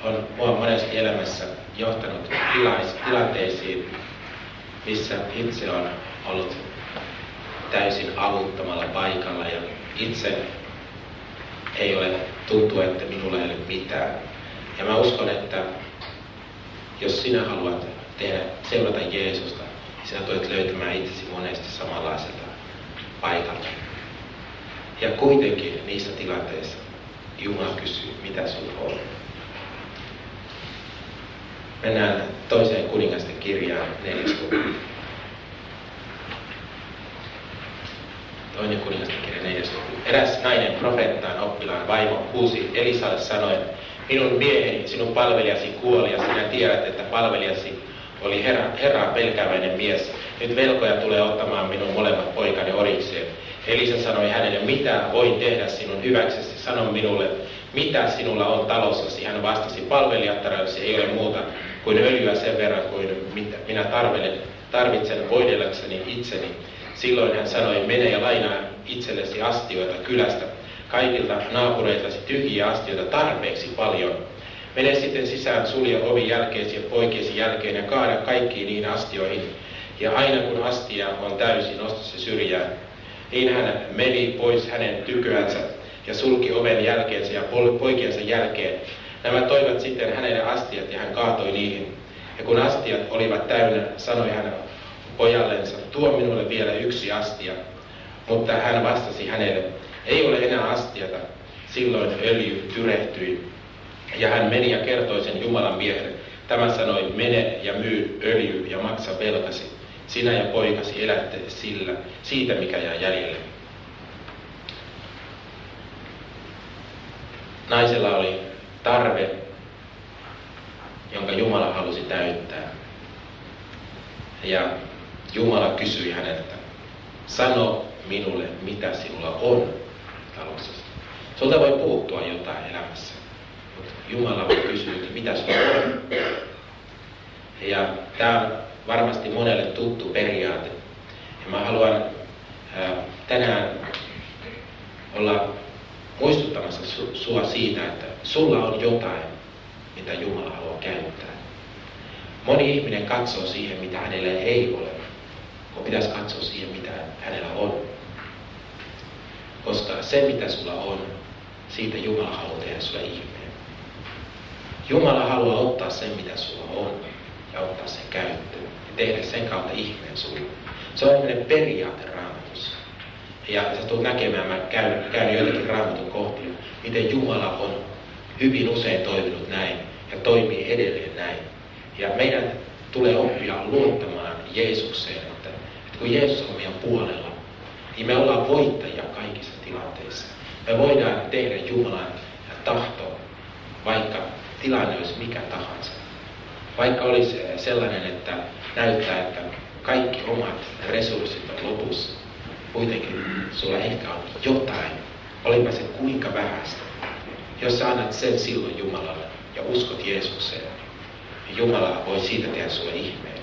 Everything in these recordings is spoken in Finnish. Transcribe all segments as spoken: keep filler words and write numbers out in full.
on mua monesti elämässä johtanut tilais, tilanteisiin, missä itse on ollut täysin avuttomalla paikalla ja itse ei ole tuntuu, että minulla ei ole mitään. Ja mä uskon, että jos sinä haluat tehdä, seurata Jeesusta, niin sinä tulet löytämään itsesi monesti samanlaiselta paikalta. Ja kuitenkin niissä tilanteissa Jumala kysyy, mitä sinulla on. Mennään toiseen kuningasten kirjaan, neljäs luku. Toinen kuningasten kirja, neljäs luku. Eräs nainen profeettaan oppilaan vaimo huusi Elisalle sanoen, minun mieheni, sinun palvelijasi kuoli ja sinä tiedät, että palvelijasi oli herra, Herraa pelkääväinen mies. Nyt velkoja tulee ottamaan minun molemmat poikani orikseen. Elisa sanoi hänelle, mitä voin tehdä sinun hyväksesi, sano minulle, mitä sinulla on talossasi. Hän vastasi, palvelijattarellesi ei ole muuta kuin öljyä sen verran kuin mitä minä tarvitsen voidellakseni itseni. Silloin hän sanoi, mene ja lainaa itsellesi astioita kylästä, kaikilta naapureiltasi tyhjiä astioita tarpeeksi paljon. Mene sitten sisään, sulje ovi jälkeesi ja poikiesi jälkeen ja kaada kaikkiin niin astioihin. Ja aina kun astia on täysin, nosta se syrjään. Niin hän meni pois hänen tyköänsä ja sulki oven jälkeensä ja poikiensa jälkeen. Nämä toivat sitten hänelle astiat ja hän kaatoi niihin. Ja kun astiat olivat täynnä, sanoi hän pojallensa, tuo minulle vielä yksi astia. Mutta hän vastasi hänelle, ei ole enää astiata. Silloin öljy tyrehtyi. Ja hän meni ja kertoi sen Jumalan miehelle. Tämä sanoi, mene ja myy öljy ja maksa velkasi. Sinä ja poikasi elätte sillä, siitä mikä jää jäljelle. Naisella oli tarve, jonka Jumala halusi täyttää. Ja Jumala kysyi häneltä, sano minulle, mitä sinulla on talossasi. Sulta voi puuttua jotain elämässä, mutta Jumala voi kysyä, mitä sinulla on. Ja tämä on varmasti monelle tuttu periaate. Ja mä haluan ää, tänään olla muistuttamassa su- sua siitä, että sulla on jotain, mitä Jumala haluaa käyttää. Moni ihminen katsoo siihen, mitä hänellä ei ole, kun pitäisi katsoa siihen, mitä hänellä on. Koska se, mitä sulla on, siitä Jumala haluaa tehdä sulle ihmeen. Jumala haluaa ottaa sen, mitä sulla on, ja ottaa sen käyttöön. Ja tehdä sen kautta ihmeen sulle. Se on sellainen periaate Raamatussa. Ja sä tulet näkemään, mä käyn, käyn joitakin Raamatun kohtia, miten Jumala on hyvin usein toiminut näin ja toimii edelleen näin. Ja meidän tulee oppia luottamaan Jeesukseen, että, että kun Jeesus on meidän puolella, niin me ollaan voittajia kaikissa tilanteissa. Me voidaan tehdä Jumalan tahtoa, vaikka tilanne olisi mikä tahansa. Vaikka olisi sellainen, että näyttää, että kaikki omat resurssit on lopussa, kuitenkin sulla ehkä on jotain, olipa se kuinka vähäistä. Jos sä annat sen silloin Jumalalle ja uskot Jeesukseen, niin Jumala voi siitä tehdä sulle ihmeen.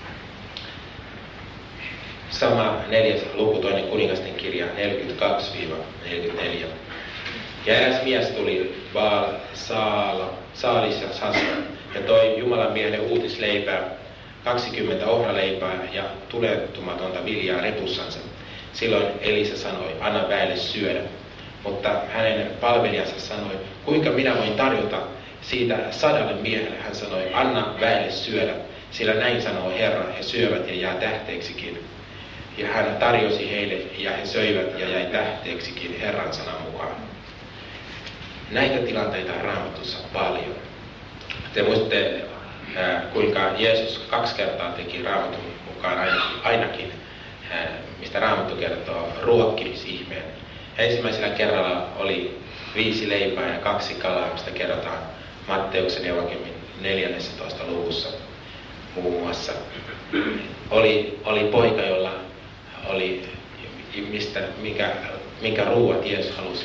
Sama neljäs luku, toinen kuningasten kirja, neljäkymmentäkaksi neljäkymmentäneljä. Ja eräs mies tuli Baal Saala, Saalisassa ja toi Jumalan miehelle uutisleipää, kaksikymmentä ohraleipää ja tuletumatonta viljaa repussansa. Silloin Elisa sanoi, anna väelle syödä. Mutta hänen palvelijansa sanoi, kuinka minä voin tarjota siitä sadalle miehelle. Hän sanoi, anna väelle syödä, sillä näin sanoo Herra, he syövät ja jää tähteeksikin. Ja hän tarjosi heille ja he söivät ja jäi tähteeksikin Herran sanan mukaan. Näitä tilanteita on Raamatussa paljon. Te muistatte, kuinka Jeesus kaksi kertaa teki Raamatun mukaan ainakin, ainakin mistä Raamattu kertoo, ruokkimisihmeen. Ensimmäisellä kerralla oli viisi leipää ja kaksi kalaa, mistä kerrotaan Matteuksen evankeliumin neljännessä luvussa muun muassa. Oli, oli poika, jolla oli, mistä, minkä, minkä ruuat Jeesus halusi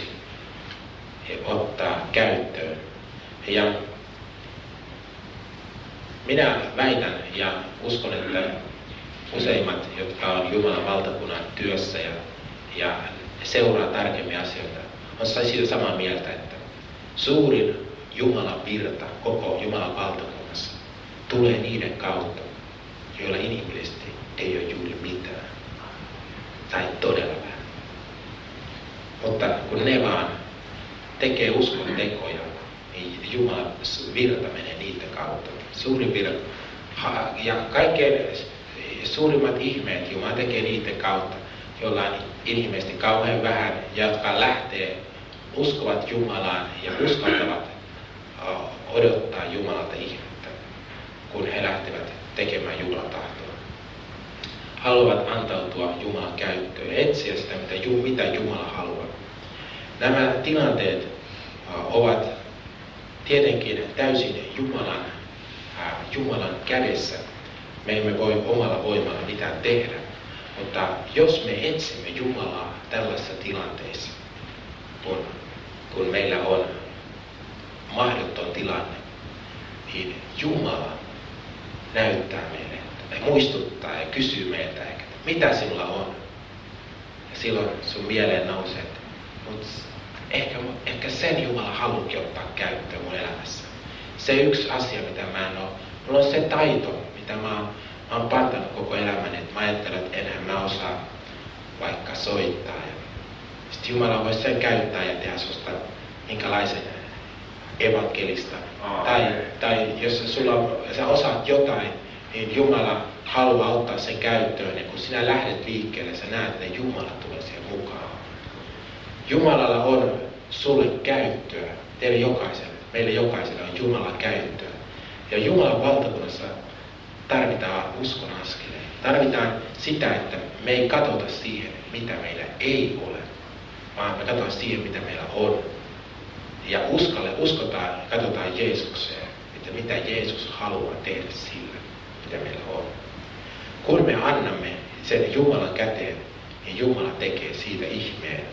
ottaa käyttöön. Ja minä väitän ja uskon, että useimmat, jotka on Jumalan valtakunnan työssä ja, ja seuraa tarkemmin asioita, on siitä samaa mieltä, että suurin Jumalan virta koko Jumalan valtakunnassa tulee niiden kautta, joilla inhimillisesti ei ole juuri mitään. Tai todella vähän. Mutta kun ne vaan tekee uskon tekoja, niin Jumalan virta menee niiden kautta. Suurin virta. Ja kaikkein suurimmat ihmeet Jumala tekee niiden kautta, joilla on inhimillisesti kauhean vähän, ja jotka lähtee, uskovat Jumalaan ja uskaltavat odottaa Jumalalta ihmettä, kun he lähtevät tekemään Jumalan tahtoa. Haluavat antautua Jumalan käyttöön ja etsiä sitä, mitä Jumala haluaa. Nämä tilanteet ovat tietenkin täysin Jumalan, Jumalan kädessä. Me emme voi omalla voimalla mitään tehdä, mutta jos me etsimme Jumalaa tällaisessa tilanteessa, kun, kun meillä on mahdoton tilanne, niin Jumala näyttää meille, ja muistuttaa ja kysyy meiltä, että mitä sinulla on. Ja silloin sun mieleen nousee, että mutta ehkä, ehkä sen Jumala haluukin ottaa käyttöön mun elämässä. Se yksi asia, mitä mä en ole, mulla on se taito, mitä mä oon, mä oon pantanut koko elämäni, että mä ajattelen, että enhän mä osaa vaikka soittaa. Ja sitten Jumala voisi sen käyttää ja tehdä susta minkälaisen evankelista. Oh, tai, tai jos sulla, sä osaat jotain, niin Jumala haluaa ottaa sen käyttöön. Ja kun sinä lähdet liikkeelle, sä näet, että Jumala tulee siihen mukaan. Jumalalla on sulle käyttöä, teille jokaiselle, meille jokaiselle on Jumalan käyttöä. Ja Jumalan valtakunnassa tarvitaan uskon askeleen. Tarvitaan sitä, että me ei katsota siihen, mitä meillä ei ole, vaan me katsotaan siihen, mitä meillä on. Ja uskalle, uskotaan ja katsotaan Jeesukseen, että mitä Jeesus haluaa tehdä sillä, mitä meillä on. Kun me annamme sen Jumalan käteen, niin Jumala tekee siitä ihmeen.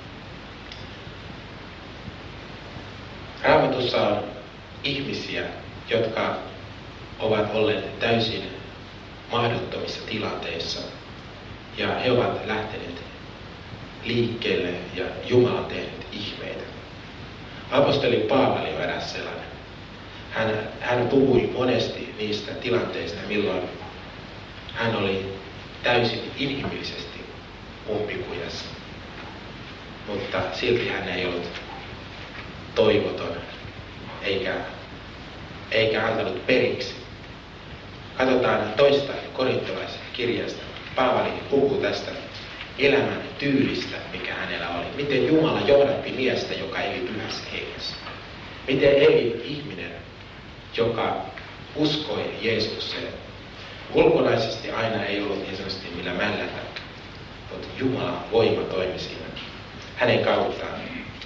Raamatussa on ihmisiä, jotka ovat olleet täysin mahdottomissa tilanteissa. Ja he ovat lähteneet liikkeelle ja Jumala on tehnyt ihmeitä. Apostoli Paavali on eräs sellainen. Hän, hän puhui monesti niistä tilanteista, milloin hän oli täysin inhimillisesti umpikujassa. Mutta silti hän ei ollut toivoton, eikä, eikä antanut periksi. Katsotaan toista korintolaiskirjasta. Paavali puhuu tästä elämän tyylistä, mikä hänellä oli. Miten Jumala johdatti miestä, joka eli pyhässä hengessä. Miten eli ihminen, joka uskoi Jeesukseen. Ulkonaisesti aina ei ollut niin sanotusti millä mällätä, mutta Jumalan voima toimi siinä hänen kauttaan.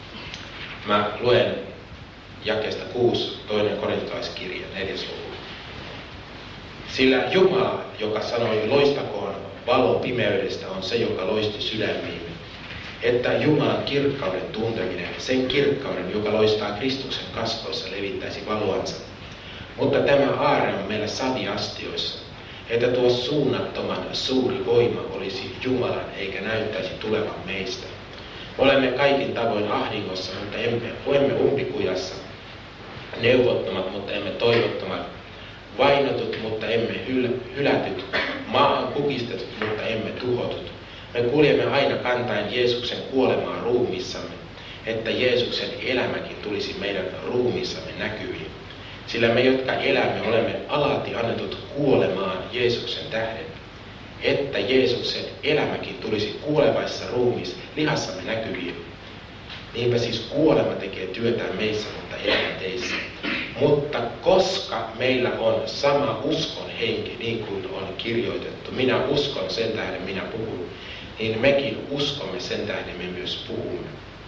Mä luen jakeesta kuusi, toinen korintolaiskirja, neljäs luku. Sillä Jumala, joka sanoi, loistakoon valo pimeydestä, on se, joka loisti sydämiimme. Että Jumalan kirkkauden tunteminen, sen kirkkauden, joka loistaa Kristuksen kasvoissa, levittäisi valoansa. Mutta tämä aarre on meillä saviastioissa, että tuo suunnattoman suuri voima olisi Jumalan, eikä näyttäisi tulevan meistä. Olemme kaikin tavoin ahdingossa, mutta emme, emme umpikujassa, neuvottomat, mutta emme toivottomat, vainotut, mutta emme hyl- hylätyt, maahan kukistetut, mutta emme tuhotut. Me kuljemme aina kantaen Jeesuksen kuolemaa ruumiissamme, että Jeesuksen elämäkin tulisi meidän ruumiissamme näkyviin. Sillä me, jotka elämme, olemme alati annetut kuolemaan Jeesuksen tähden, että Jeesuksen elämäkin tulisi kuolevaisessa ruumiissa lihassamme näkyviin. Niinpä siis kuolema tekee työtään meissä, mutta elämä teissä. Mutta koska meillä on sama uskon henki, niin kuin on kirjoitettu, minä uskon, sen tähden minä puhun, niin mekin uskomme, sen tähden me myös puhumme.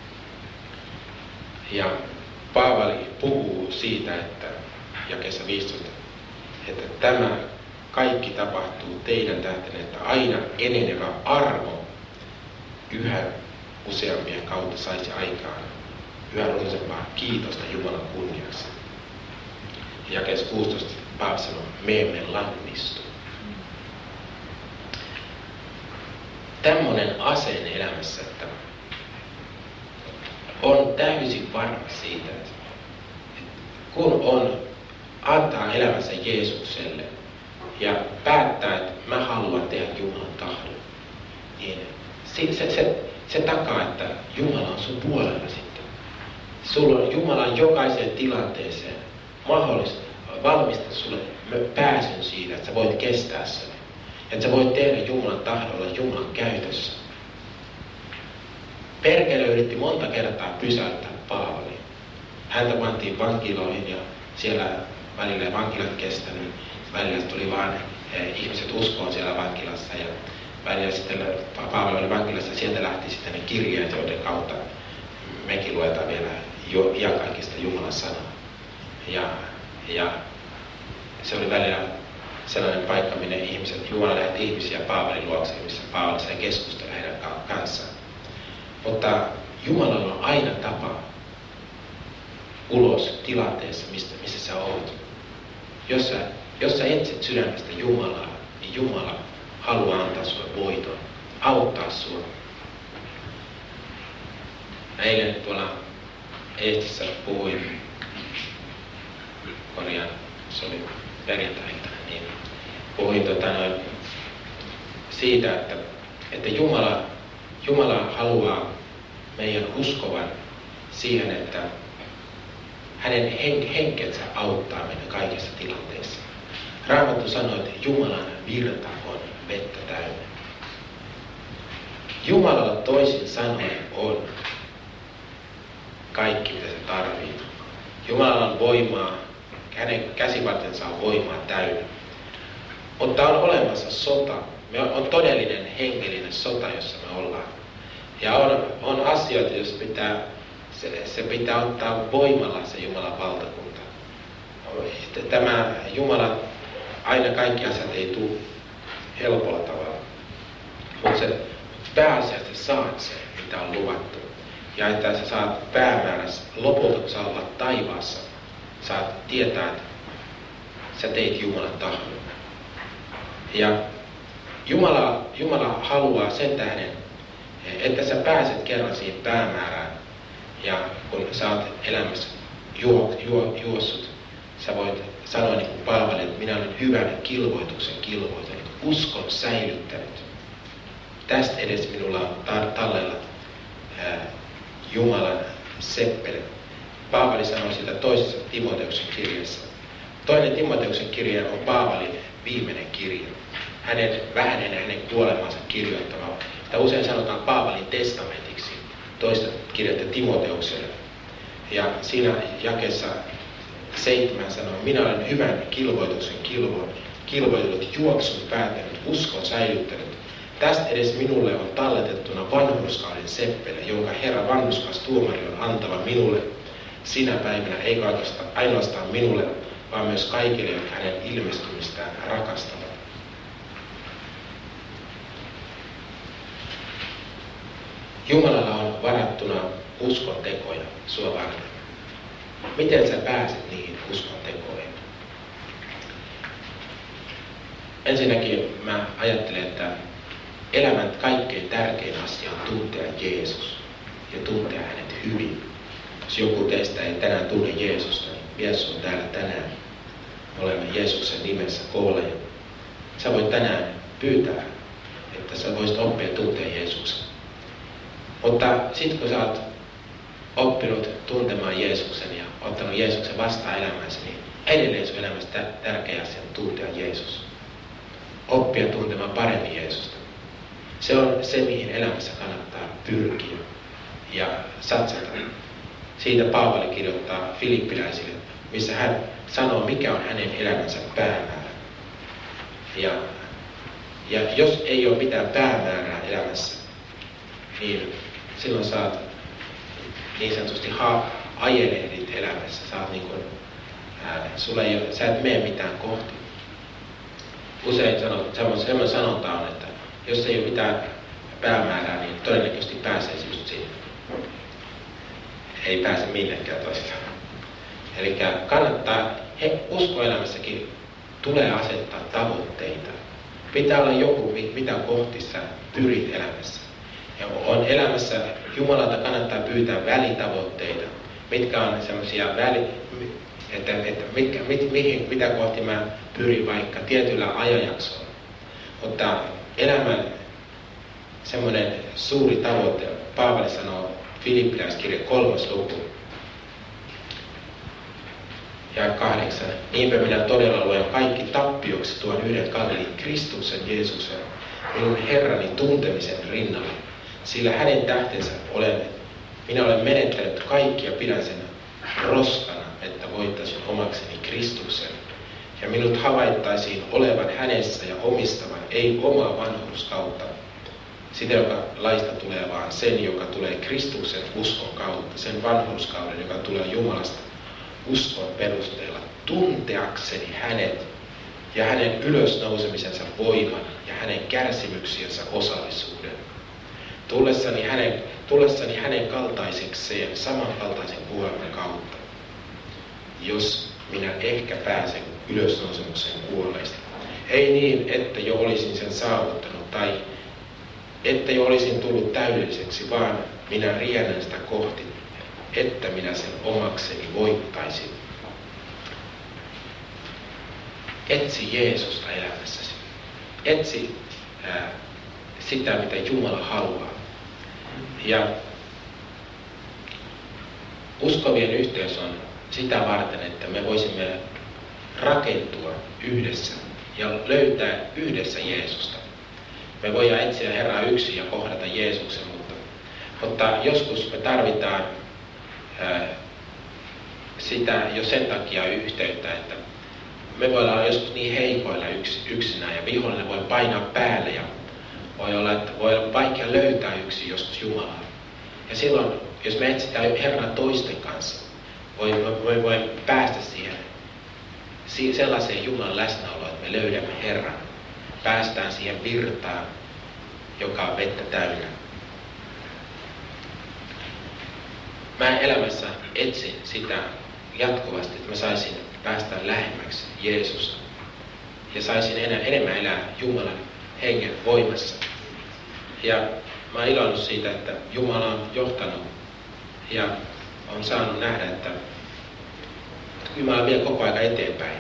Ja Paavali puhuu siitä, että jakeessa viisitoista, että tämä kaikki tapahtuu teidän tähden, että aina enenevä armo yhä useampien kautta saisi aikaan yhä runsampaa kiitosta Jumalan kunniaksi. Jakeessa kuusitoista Paavali sanoo, me emme lannistu. Tämmöinen asenne elämässä, että on täysin varma siitä, että kun on antaa elämänsä Jeesukselle ja päättää, että mä haluan tehdä Jumalan tahdon, niin se, se, se, se takaa, että Jumala on sun puolella sitten. Sulla on Jumalan jokaiseen tilanteeseen mahdollista valmistaa sulle pääsyn siitä, että sä voit kestää sen. Että sä voit tehdä Jumalan tahdolla Jumalan käytössä. Perkele yritti monta kertaa pysäyttää Paavalin. Häntä pantiin vankiloihin ja siellä välillä vankilat kestänyt. Välillä tuli vaan eh, ihmiset uskoon siellä vankilassa ja välillä sitten Paavali oli vankilassa ja sieltä lähti sitten ne kirjeet, joiden kautta mekin luetaan vielä jo iankaikkista Jumalan sanaa. Ja, ja se oli välillä sellainen paikka, minne ihmiset, Jumala lähetti ihmisiä Paavalin luokse, missä Paavali sai keskustella heidän kanssaan. Mutta Jumalalla on aina tapa ulos tilanteessa, mistä, missä sä oot. Jos sä, jos sä etsit sydämestä Jumalaa, niin Jumala haluaa antaa sulle voiton, auttaa sua. Eilen tuolla Eestissä puhuin, korjaan, se oli perjantai-iltana, niin puhuin tota noin, siitä, että, että Jumala, Jumala haluaa meidän uskovan siihen, että hänen henkensä auttaa meitä kaikissa tilanteissa. Raamattu sanoo, että Jumalan virta on vettä täynnä. Jumalalla toisin sanoen on kaikki, mitä se tarvitsee. Jumalalla on voimaa, hänen käsivartensa on voimaa täynnä. Mutta on olemassa sota. Me on todellinen hengellinen sota, jossa me ollaan. Ja on, on asioita, jos pitää, se, se pitää ottaa voimalla se Jumalan valtakunta. Tämä Jumala, aina kaikki asiat ei tule helpolla tavalla. Mutta se pääasiassa saat sen, mitä on luvattu. Ja että sä saat päämäärässä, lopulta kun sä olet taivaassa, saat tietää, että sä teit Jumalan tahdon. Ja Jumala, Jumala haluaa sen tähden, että sä pääset kerran siihen päämäärään. Ja kun sä oot elämässä juo, juo, juossut, sä voit sanoa niin kuin Paavali, että minä olen hyvän kilvoituksen kilvoitanut, uskon säilyttänyt. Tästä edes minulla on tallella ää, Jumalan seppele. Paavali sanoi sitä toisessa Timoteuksen kirjassa. Toinen Timoteuksen kirja on Paavalin viimeinen kirja. Hänen, vähän ennen hänen kuolemansa kirjoittama. Sitä usein sanotaan Paavalin testamentiksi. Toista kirjoitti Timoteukselle. Ja siinä jakeessa seitsemän sanoo, minä olen hyvän kilvoituksen kilvo, kilvoitellut, juoksun päättänyt, uskon säilyttänyt. Tästä edes minulle on talletettuna vanhurskauden seppele, jonka Herra vanhurskas tuomari on antava minulle sinä päivänä, ei ainoastaan minulle, vaan myös kaikille, jotka hänen ilmestymistään rakastavat. Jumalalla on varattuna uskon tekoja sua varten. Miten sä pääset niihin uskon tekoihin? Ensinnäkin mä ajattelen, että elämän kaikkein tärkein asia on tuntea Jeesus ja tuntea hänet hyvin. Jos joku teistä ei tänään tunne Jeesusta, niin Jeesus on täällä tänään. Me olemme Jeesuksen nimessä koolla. Sä voit tänään pyytää, että sä voisit oppia tuntea Jeesuksen. Mutta sitten kun sä oot oppinut tuntemaan Jeesuksen ja ottanut Jeesuksen vastaan elämänsä, niin edelleen sun elämässä tärkeä asia on tuntea Jeesus. Oppia tuntemaan paremmin Jeesusta. Se on se, mihin elämässä kannattaa pyrkiä ja satsata. Siitä Paavali kirjoittaa filippiläisille, missä hän sanoo, mikä on hänen elämänsä päämäärä. Ja, ja jos ei ole mitään päämäärää elämässä, niin silloin saat niin sanotusti ha- ajelehdit elämässä. Saat niin kuin, ää, sulla ei ole, sä et mene mitään kohti. Usein sanot, semmoinen sanonta on, että jos ei ole mitään päämäärää, niin todennäköisesti pääsee just sinne. Ei pääse millekään toista. Eli kannattaa, he, uskoelämässäkin tulee asettaa tavoitteita. Pitää olla joku, mitä kohti sä pyrit elämässä. Ja on elämässä, Jumalalta kannattaa pyytää välitavoitteita, mitkä on semmoisia väli, että, että mitkä, mit, mihin, mitä kohti mä pyrin vaikka tietyllä ajanjaksolla. Mutta elämän semmoinen suuri tavoite, Paavali sanoo Filippiläiskirja kolmas luku ja kahdeksan. Niinpä minä todella luen kaikki tappioksi tuon yhden kalliin Kristuksen Jeesuksen, minun Herrani tuntemisen rinnalla. Sillä hänen tähtensä olen, minä olen menettänyt kaikki ja pidän sen roskana, että voittaisin omakseni Kristuksen. Ja minut havaittaisiin olevan hänessä ja omistavan, ei omaa vanhurskautta, sitä, joka laista tulee, vaan sen, joka tulee Kristuksen uskon kautta, sen vanhurskauden, joka tulee Jumalasta uskon perusteella, tunteakseni hänet ja hänen ylösnousemisensa voiman ja hänen kärsimyksiensä osallisuuden. Tullessani hänen, tullessani hänen kaltaisekseen samankaltaisen kuoleman kautta, jos minä ehkä pääsen ylösnousemuksen kuolleista. Ei niin, että jo olisin sen saavuttanut tai että jo olisin tullut täydelliseksi, vaan minä riennän sitä kohti, että minä sen omakseni voittaisin. Etsi Jeesusta elämässäsi. Etsi ää, sitä, mitä Jumala haluaa. Ja uskovien yhteys on sitä varten, että me voisimme rakentua yhdessä ja löytää yhdessä Jeesusta. Me voidaan etsiä Herraa yksin ja kohdata Jeesuksen, mutta, mutta joskus me tarvitaan ää, sitä jo sen takia yhteyttä, että me voidaan olla joskus niin heikoilla yks, yksinään ja vihollinen voi painaa päälle ja voi olla, että voi olla vaikea löytää yksin joskus Jumalaa. Ja silloin, jos me etsitään Herraa toisten kanssa, voi, voi, voi päästä siihen sellaiseen Jumalan läsnäoloon, että me löydämme Herran. Päästään siihen virtaan, joka on vettä täynnä. Mä elämässä etsin sitä jatkuvasti, että mä saisin päästä lähemmäksi Jeesusta. Ja saisin enää, enemmän elää Jumalan hengen voimassa. Ja mä oon ilonnut siitä, että Jumala on johtanut ja on saanut nähdä, että Jumala vie koko ajan eteenpäin.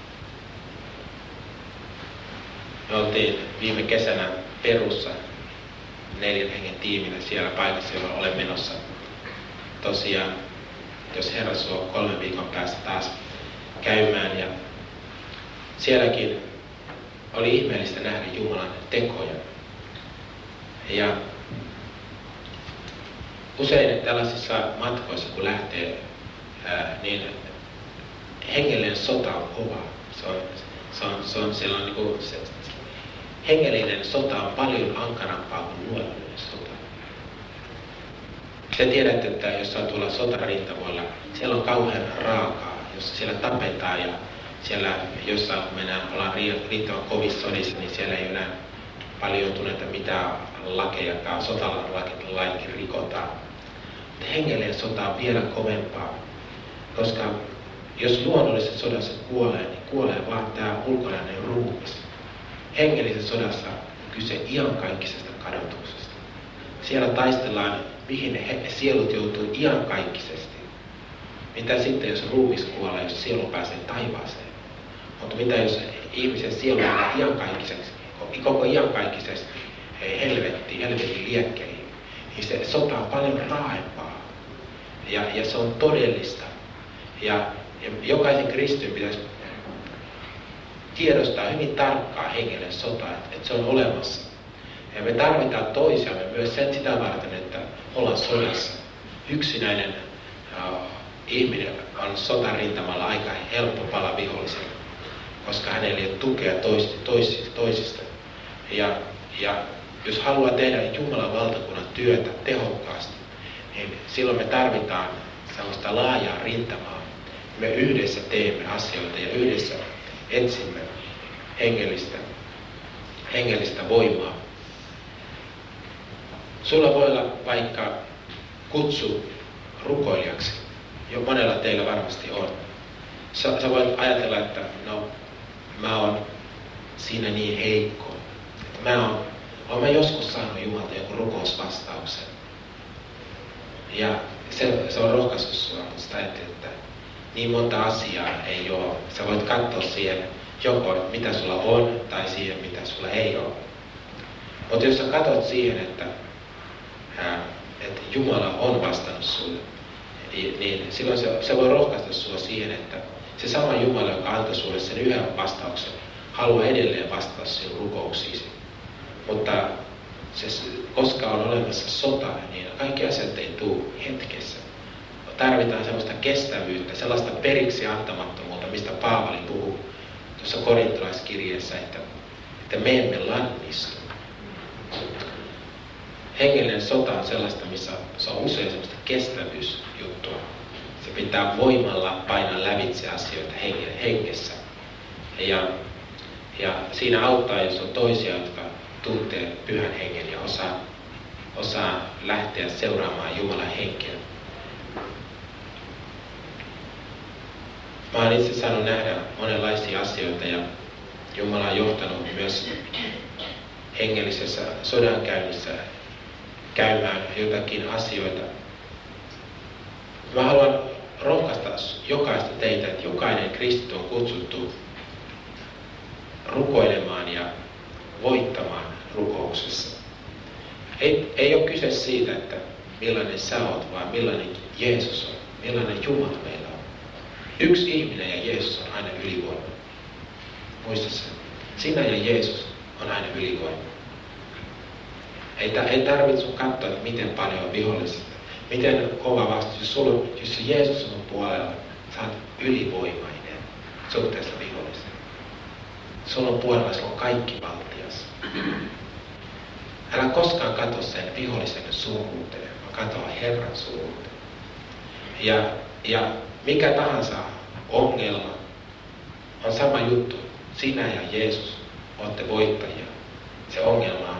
Me oltiin viime kesänä Perussa neljän hengen tiimillä siellä paikassa, jolla olen menossa. Tosiaan, jos Herra suo kolmen viikon päästä taas käymään. Ja sielläkin oli ihmeellistä nähdä Jumalan tekoja. Ja usein tällaisissa matkoissa, kun lähtee, ää, niin hengellinen sota on kova. Se on, se on, se on, siellä on niin kuin, se, hengellinen sota on paljon ankarampaa kuin luonnollinen sota. Te tiedätte, että jos on tuolla sotarintamalla, siellä on kauhean raakaa, jossa siellä tapetaan ja siellä jossain kun mennään, ollaan riittävän kovissa sodissa, niin siellä ei enää paljon tunneta mitään lakejakaan, sotalaikin rikotaan. Mutta hengellinen sota on vielä kovempaa, koska jos luonnollisessa sodassa kuolee, niin kuolee vaan tämä ulkonainen ruumis. Hengellisessä sodassa on kyse iankaikkisesta kadotuksesta. Siellä taistellaan, mihin he, sielut joutuu iankaikkisesti. Mitä sitten, jos ruumis kuolee, jos sielu pääsee taivaaseen? Mutta mitä jos ihmisen sielu on iankaikkisesti, koko iankaikkisesti helvettiin, helvetin liekkeihin? Niin se sota on paljon raaempaa. Ja, ja se on todellista. Ja, ja jokaisen kristyn pitäisi tiedostaa hyvin tarkkaan hengellinen sota, että, että se on olemassa. Ja me tarvitaan toisiamme myös sen sitä varten, että ollaan sodassa. Yksinäinen uh, ihminen on sotarintamalla aika helppo pala viholliselle, koska hänellä ei ole tukea tois, tois, toisista. Ja, ja jos haluaa tehdä Jumalan valtakunnan työtä tehokkaasti, niin silloin me tarvitaan sellaista laajaa rintamaa. Me yhdessä teemme asioita ja yhdessä etsimme hengellistä, hengellistä voimaa. Sulla voi olla vaikka kutsu rukoilijaksi. Jo monella teillä varmasti on. Sä, sä voit ajatella, että no, mä oon siinä niin heikko. Että mä oon, oon mä joskus saanut Jumalta joku rukousvastauksen. Ja se, se on rohkaissut sua, mutta sitä ajattelee, että niin monta asiaa ei ole. Sä voit katsoa siihen joko mitä sulla on tai siihen mitä sulla ei ole. Mutta jos sä katsot siihen, että, ää, että Jumala on vastannut sulle, niin silloin se, se voi rohkaista sua siihen, että se sama Jumala, joka antoi sulle sen yhden vastauksen, haluaa edelleen vastata sinun rukouksiisi. Mutta se, koska on olemassa sota, niin kaikki asiat ei tule hetkessä. Tarvitaan sellaista kestävyyttä, sellaista periksi antamattomuutta, mistä Paavali puhuu tuossa korintolaiskirjeessä, että, että me emme lannistu. Hengellinen sota on sellaista, missä se on usein sellaista kestävyysjuttua. Se pitää voimalla painaa lävitse asioita hengessä. Ja, ja siinä auttaa, jos on toisia, jotka tuntee pyhän hengen ja osaa, osaa lähteä seuraamaan Jumalan henkeä. Mä olen itse saanut nähdä monenlaisia asioita ja Jumala on johtanut myös hengellisessä sodankäynnissä käymään jotakin asioita. Mä haluan rohkaista jokaista teitä, että jokainen kristitty on kutsuttu rukoilemaan ja voittamaan rukouksessa. Ei, ei ole kyse siitä, että millainen sä oot, vaan millainen Jeesus on, millainen Jumala meillä on. Yksi ihminen ja Jeesus on aina ylivoimainen. Muista sen. Sinä ja Jeesus on aina ylivoimainen. Ei, ei tarvitse sun katsoa, että miten paljon on vihollista. Miten kova vastus. Jos, sulla, jos Jeesus on puolella, sä oot ylivoimainen suhteessa viholliseen. Sulla on puolella, sulla on kaikki valtias. Älä koskaan katso sen vihollisen suuruuteen, vaan katso Herran suuruuteen. Ja, ja mikä tahansa ongelma on sama juttu. Sinä ja Jeesus olette voittajia. Se ongelma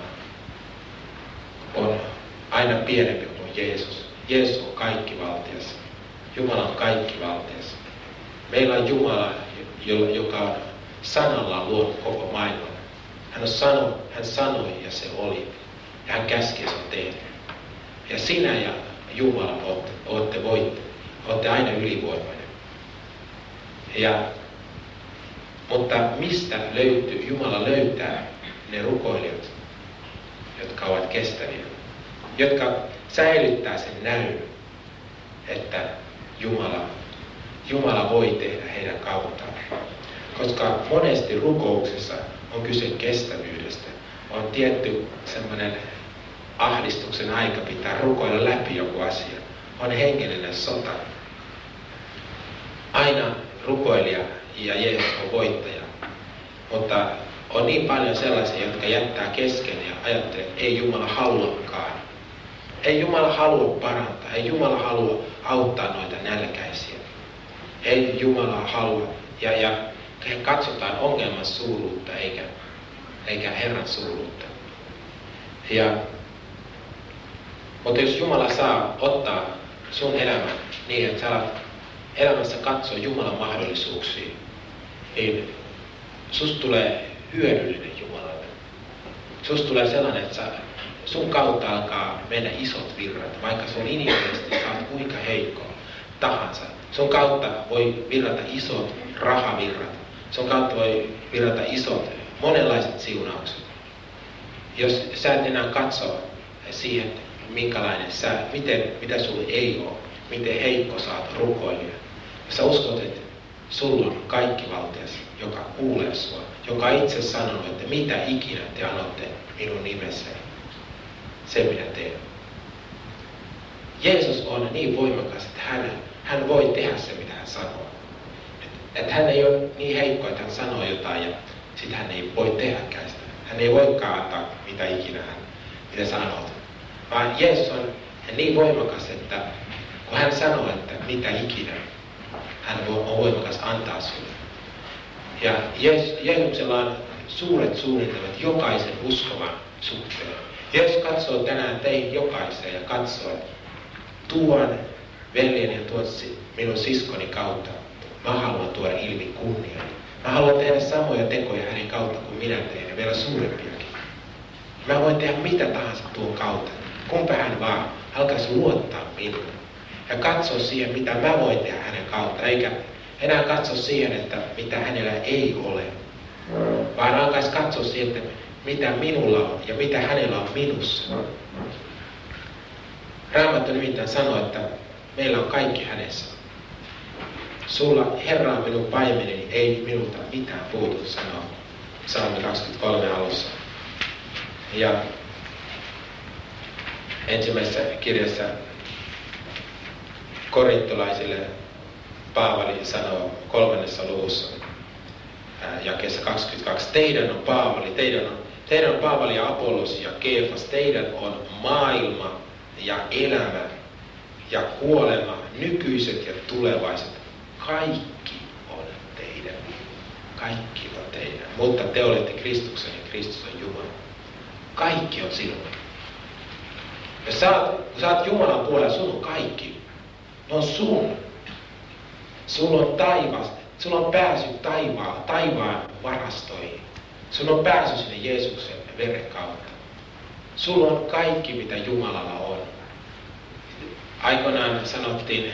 on aina pienempi kuin Jeesus. Jeesus on kaikkivaltias. Jumala on kaikkivaltias. Meillä on Jumala, joka on sanallaan luonut koko maailman. Hän, on sano, hän sanoi ja se oli. Ja hän käski ja se on tehty. Ja sinä ja Jumala olette, olette voittajia. Olette aina ylivoimainen. Ja, mutta mistä löytyy? Jumala löytää ne rukoilijat, jotka ovat kestäviä. Jotka säilyttää sen näyn, että Jumala, Jumala voi tehdä heidän kauttaan. Koska monesti rukouksessa on kyse kestävyydestä. On tietty semmoinen ahdistuksen aika pitää rukoilla läpi joku asia. On hengellinen sota. Aina rukoilija ja Jeesus on voittaja. Mutta on niin paljon sellaisia, jotka jättää kesken ja ajattelee, että ei Jumala haluakaan. Ei Jumala halua parantaa. Ei Jumala halua auttaa noita nälkäisiä. Ei Jumala halua. Ja, ja katsotaan ongelman suuruutta eikä, eikä Herran suuruutta. Ja, mutta jos Jumala saa ottaa sun elämän niin, että sä alat elämässä katsoa Jumalan mahdollisuuksia, niin susta tulee hyödyllinen Jumalalle. Susta tulee sellainen, että sä, sun kautta alkaa mennä isot virrat, vaikka sun inhimillisesti sä oot kuinka heikko tahansa. Sun kautta voi virrata isot rahavirrat. Sun kautta voi virrata isot monenlaiset siunaukset. Jos sä et enää katso siihen, minkälainen sä, miten, mitä sulla ei ole, miten heikko sä oot rukoilija. Sä uskot, että sulla on kaikki valtias, joka kuulee sua, joka itse sanoo, että mitä ikinä te anotte minun nimessäni. Se minä teen. Jeesus on niin voimakas, että hän, hän voi tehdä se, mitä hän sanoo. Että et hän ei ole niin heikko, että hän sanoo jotain ja sitten hän ei voi tehdäkään sitä. Hän ei voikaan antaa mitä ikinä hän, mitä sanoo. Vaan Jeesus on niin voimakas, että kun hän sanoo, että mitä ikinä, hän on voimakas antaa sinulle. Ja Jeesus, Jeesuksella on suuret suunnitelmat jokaisen uskovan suhteen. Jeesus katsoo tänään teihin jokaiseen ja katsoo, että tuon veljen ja tuon minun siskoni kautta mä haluan tuoda ilmi kunnian. Mä haluan tehdä samoja tekoja hänen kautta kuin minä teen ja vielä suurempiakin. Mä voin tehdä mitä tahansa tuon kautta. Kumpa hän vaan alkaisi luottaa minuun. ja katsoa siihen, mitä mä voin tehdä hänen kautta, eikä enää katso siihen, että mitä hänellä ei ole, vaan alkaisi katsoa siihen, että mitä minulla on ja mitä hänellä on minussa. Raamattu nimittäin sanoo, että meillä on kaikki hänessä. Sulla, Herra on minun paimeneni, ei minulta mitään puutu, sanoo Psalmi kaksikymmentäkolme alussa. Ja ensimmäisessä kirjassa korintolaisille Paavali sanoo kolmannessa luvussa jakeessa kaksikymmentäkaksi, teidän on Paavali, teidän on, teidän on Paavali ja Apollos ja Keefas, teidän on maailma ja elämä ja kuolema, nykyiset ja tulevaiset, kaikki on teidän. Kaikki on teidän. Mutta te olette Kristuksen ja Kristus on Jumala. Kaikki on sinun. Ja sä oot, kun sä oot Jumalan puolella, sun on kaikki. Ne on sun. Sulla on taivas. Sulla on pääsy taivaan, taivaan varastoihin. Sulla on pääsy sinne Jeesuksen veren kautta. Sulla on kaikki, mitä Jumalalla on. Aikoinaan sanottiin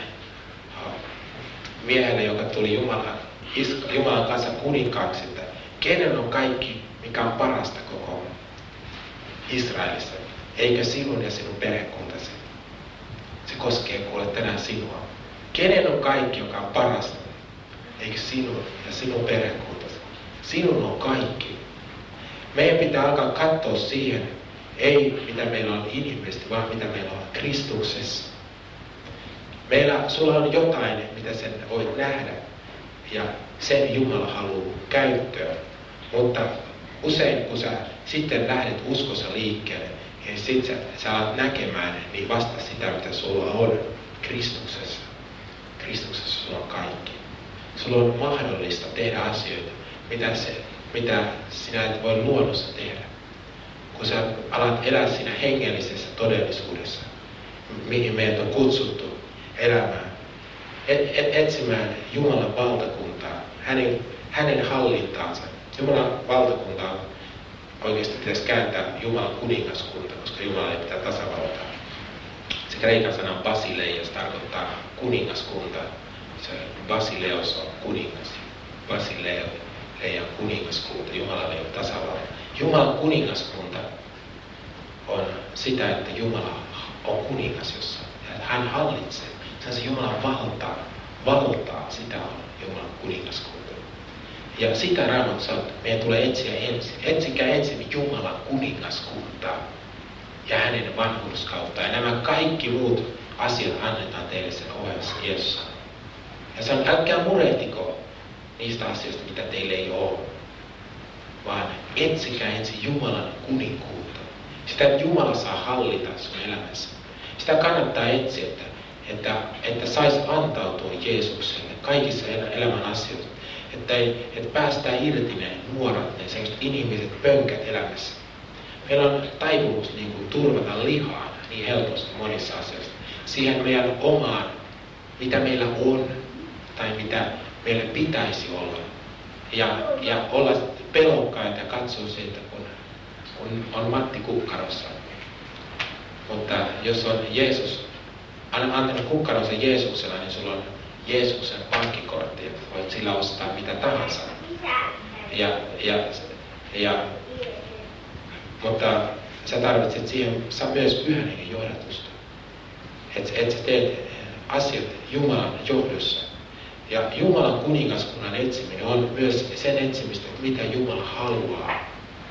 miehelle, joka tuli Jumalan, Jumalan kanssa kuninkaaksi, että kenen on kaikki, mikä on parasta koko Israelissa, eikä sinun ja sinun perhekuntasi. Se koskee kuule tänään sinua. Kenen on kaikki, joka on parasta, eikä sinun ja sinun perhekuntasi. Sinun on kaikki. Meidän pitää alkaa katsoa siihen, ei mitä meillä on inhimillisesti, vaan mitä meillä on Kristuksessa. Meillä, sulla on jotain, mitä sen voit nähdä, ja sen Jumala haluaa käyttöön. Mutta usein, kun sä sitten lähdet uskossa liikkeelle, ja sitten sä, sä alat näkemään, niin vasta sitä, mitä sulla on Kristuksessa. Kristuksessa sulla on kaikki. Sulla on mahdollista tehdä asioita, mitä, se, mitä sinä et voi luonnossa tehdä. Kun sä alat elää siinä hengellisessä todellisuudessa, mihin meidät on kutsuttu elämään, et, et, etsimään Jumalan valtakuntaa, hänen, hänen hallintaansa. Jumalan valtakunta on oikeasti pitäisi kääntää Jumalan kuningaskunta, koska Jumala ei pitää tasavaltaa. Se kreikan sana on basileios, tarkoittaa kuningaskunta. Se basileos on kuningas. Basileo, leijan kuningaskunta. Jumalalla ei ole tasavalta. Jumalan kuningaskunta on sitä, että Jumala on kuningas jossain. Ja hän hallitsee. Se on se Jumalan valtaa. Valtaa, sitä on Jumalan kuningaskunta. Ja sitä Raamattu sanoo, että meidän tulee etsiä ensin. Etsikää ensin Jumalan kuningaskuntaa ja hänen vanhurskautta. Ja nämä kaikki muut asiat annetaan teille sen ohessa Jeesussa. Ja sanon, älkää murehtiko niistä asioista, mitä teille ei ole. Vaan etsikää ensin Jumalan kuninkuutta. Sitä, että Jumala saa hallita sun elämässä. Sitä kannattaa etsiä, että, että, että saisi antautua Jeesukselle kaikissa elämän asioissa. Että, ei, että päästään irti ne nuorat, ne sellaiset inhimilliset pönkät elämässä. Meillä on taipumus niin kuin turvata lihaan niin helposti monissa asioissa. Siihen meidän omaan, mitä meillä on tai mitä meillä pitäisi olla. Ja, ja olla pelokkaita ja katsoa siitä, kun, kun on Matti kukkarossa. Mutta jos on Jeesus, antanut kukkaronsa Jeesuksella, niin sulla on Jeesuksen pankkikortti, että voit sillä ostaa mitä tahansa. Ja, ja, ja, mutta sä tarvitset siihen myös pyhän hengen johdatusta. Että et sä teet asiat Jumalan johdossa. Ja Jumalan kuningaskunnan etsiminen on myös sen etsimistä, että mitä Jumala haluaa.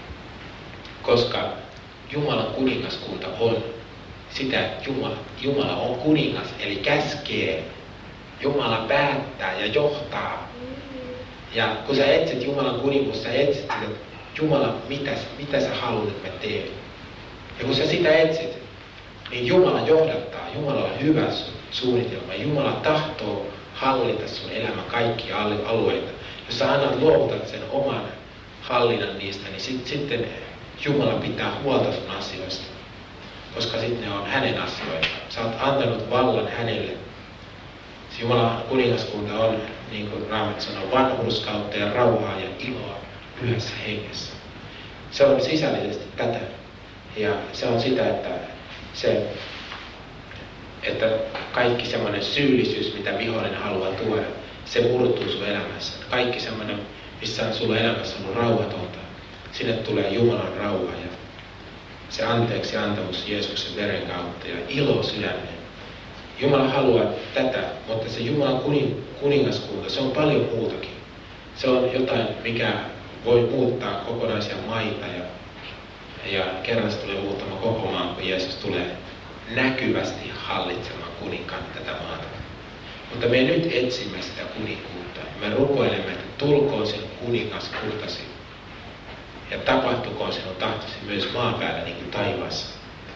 Koska Jumalan kuningaskunta on sitä, että Jumala, Jumala on kuningas, eli käskee. Jumala päättää ja johtaa. Ja kun sä etsit Jumalan kuninkuutta, sä etsit sitä, että Jumala, mitä, mitä sä haluat, että mä teen. Ja kun sä sitä etsit, niin Jumala johdattaa. Jumala on hyvä suunnitelma. Jumala tahtoo hallita sun elämän kaikkia alueita. Jos sä annat luovutat sen oman hallinnan niistä, niin sit, sitten Jumala pitää huolta sun asioista. Koska sitten ne on hänen asioita. Sä oot antanut vallan hänelle. Jumalan kuningaskunta on, niin kuin Raamattu sanoo, vanhurskautta ja rauhaa ja iloa pyhässä hengessä. Se on sisällisesti tätä. Ja se on sitä, että se että kaikki semmoinen syyllisyys, mitä vihollinen haluaa tuoda, se murtuu sun elämässä. Kaikki semmoinen, missä on sulla elämässä ollut rauhatonta, sinne tulee Jumalan rauha ja se anteeksi antamus Jeesuksen veren kautta ja ilo sydämeen. Jumala haluaa tätä, mutta se Jumalan kuning, kuningaskunta, se on paljon muutakin. Se on jotain, mikä voi muuttaa kokonaisia maita ja, ja kerran se tulee muuttamaan koko maan, kun Jeesus tulee näkyvästi hallitsemaan kuninkaan tätä maata. Mutta me nyt etsimme sitä kuninkuutta. Me rukoilemme, että tulkoon sinun kuningaskuntasi ja tapahtukoon sinun tahtosi myös maan päällä niin kuin taivaassa.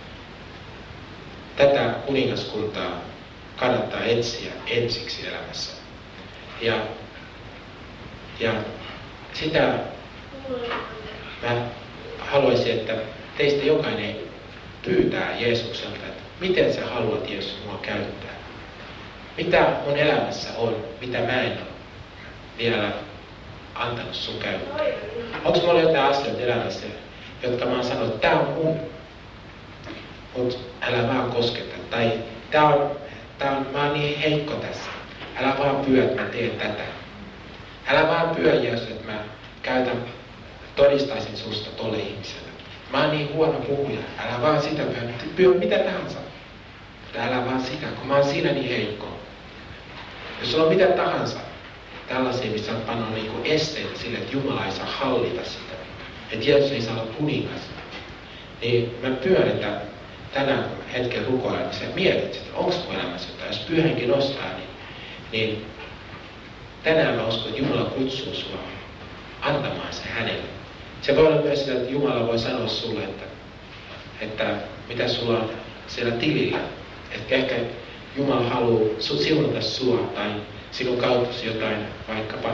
Tätä kuningaskuntaa kannattaa etsiä ensiksi elämässä. Ja, ja sitä mä haluaisin, että teistä jokainen pyytää Jeesukselta, että miten sä haluat Jeesus mua käyttää. Mitä mun elämässä on, mitä mä en ole vielä antanut sun käyttää. Onko mulla jotain asioita elämässä, jotka mä oon sanonut, että tää on mun, mut älä vaan kosketa. Tai tää on, tää on, mä oon niin heikko tässä. Älä vaan pyö, että mä teen tätä. Älä vaan pyö, Jeesus, että mä käytän, todistaisin susta tolle ihmiselle. Mä oon niin huono puhuja. Älä vaan sitä pyö, pyö mitä tahansa. Mutta älä vaan sitä, kun mä oon siinä niin heikko. Jos sulla on mitä tahansa, tällaisia, missä on pannut niinku esteitä sille, että Jumala ei saa hallita sitä. Että Jeesus ei saa olla kuningas. Niin mä pyydän, että tänään hetken rukoilen, niin sä mietit, että onko mun elämässä jotain. Jos Pyhä Henki nostaa, niin, niin tänään mä uskon, että Jumala kutsuu sua antamaan se hänelle. Se voi olla myös sitä, että Jumala voi sanoa sulle, että, että mitä sulla on siellä tilillä. Että ehkä Jumala haluaa siunata sua tai sinun kauttasi jotain, vaikkapa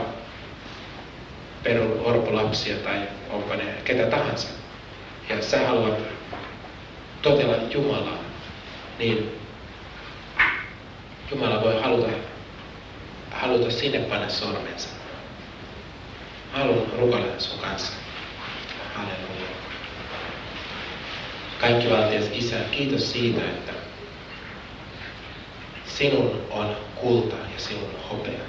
perun orpolapsia tai onpa ne ketä tahansa. Ja sä haluat totella Jumalaa, niin Jumala voi haluta, haluta sinne panna sormensa. Haluan rukoilla sun kanssa. Halleluja. Kaikkivaltias Isä, kiitos siitä, että sinun on kulta ja sinun on hopea.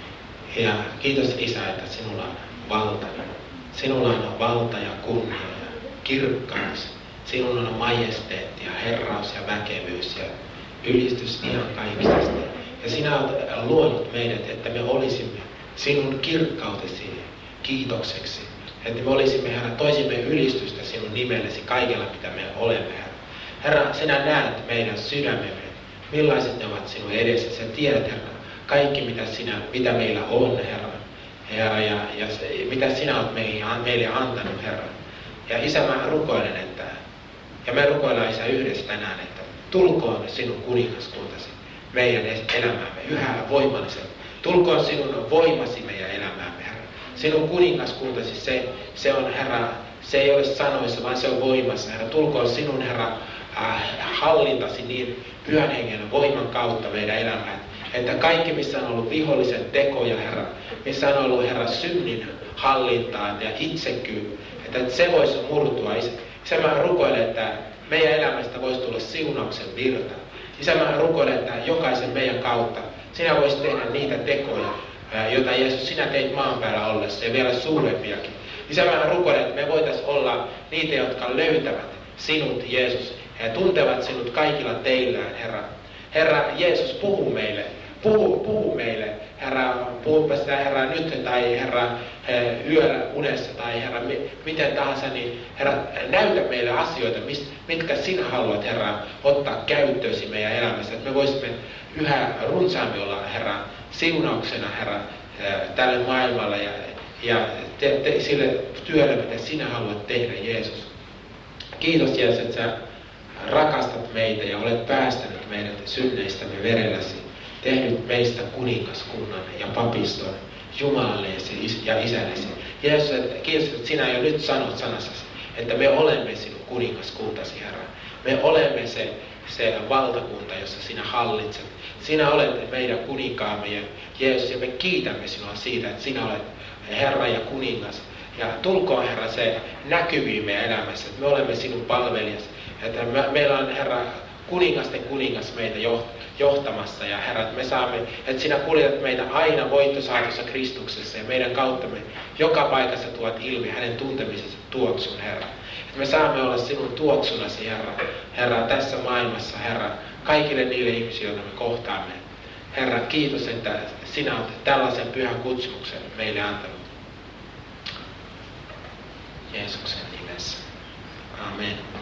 Ja kiitos Isä, että sinulla on valta. Sinulla on valta ja kunnia ja kirkkaus. Sinulla on majesteetti ja herraus ja väkevyys ja ylistys ihan kaikisesti. Ja sinä olet luonut meidät, että me olisimme sinun kirkkautesi kiitokseksi. Että me olisimme, Herra, toisimme ylistystä sinun nimellesi kaikella, mitä me olemme, Herra. Herra, sinä näet meidän sydämemme, millaiset ne ovat sinun edessä. Sä tiedät, Herra, kaikki mitä, sinä, mitä meillä on, Herra. Herra ja, ja se, mitä sinä olet meihin, meille antanut, Herra. Ja Isä, mä rukoilen, että, ja me rukoillaan, Isä, yhdessä tänään, että tulkoon sinun kuningaskuntasi meidän elämäämme yhä voimallisemmin. Tulkoon sinun voimasi meidän elämäämme, Herra. Sinun kuningaskuntasi, se, se on, Herra, se ei ole sanoissa, vaan se on voimassa, Herra. Tulkoon sinun, Herra, äh, hallintasi niin Pyhän Hengen voiman kautta meidän elämään. Että kaikki, missä on ollut vihollisen tekoja, Herra, missä on ollut, Herra, synnin hallintaa ja itsekyy, että se voisi murtua. Isä, mä rukoilen, että meidän elämästä voisi tulla siunauksen virta. Isä, mä rukoilen, että jokaisen meidän kautta sinä voisit tehdä niitä tekoja, joita Jeesus sinä teit maan päällä ollessa ja vielä suurempiakin. Isä, mä rukoilen, että me voitaisiin olla niitä, jotka löytävät sinut, Jeesus, ja tuntevat sinut kaikilla teillään, Herra. Herra, Jeesus, puhu meille. Puhu, puhu meille, Herra, puhupa sitä, Herra, nyt tai Herra, yöllä unessa tai Herra, miten tahansa, niin Herra, näytä meille asioita, mitkä sinä haluat, Herra, ottaa käyttöösi meidän elämässä, että me voisimme yhä runsaammin olla, Herra, siunauksena, Herra, tälle maailmalle ja, ja te, te, sille työlle, mitä sinä haluat tehdä, Jeesus. Kiitos, Jeesus, että sä rakastat meitä ja olet päästänyt meidät synneistämme verelläsi. Tehnyt meistä kuningaskunnan ja papiston Jumalallesi ja Isällesi. Jeesus, että, kiitos, että sinä jo nyt sanot sanassasi, että me olemme sinun kuningaskuntasi, Herra. Me olemme se, se valtakunta, jossa sinä hallitset. Sinä olet meidän kuninkaamme, ja Jeesus, ja me kiitämme sinua siitä, että sinä olet Herra ja kuningas. Ja tulkoon, Herra, se näkyviin meidän elämässä, että me olemme sinun palvelijasi. Että me, meillä on, Herra, kuningasten kuningas meitä johtaa. johtamassa. Ja Herra, että me saamme, että sinä kuljetat meitä aina voittosaatossa Kristuksessa ja meidän kauttamme joka paikassa tuot ilmi hänen tuntemisensa tuoksun, Herra. Että me saamme olla sinun tuoksunasi, Herra. Herra, tässä maailmassa, Herra, kaikille niille ihmisille, joita me kohtaamme. Herra, kiitos, että sinä olet tällaisen pyhän kutsumuksen meille antanut. Jeesuksen nimessä. Amen.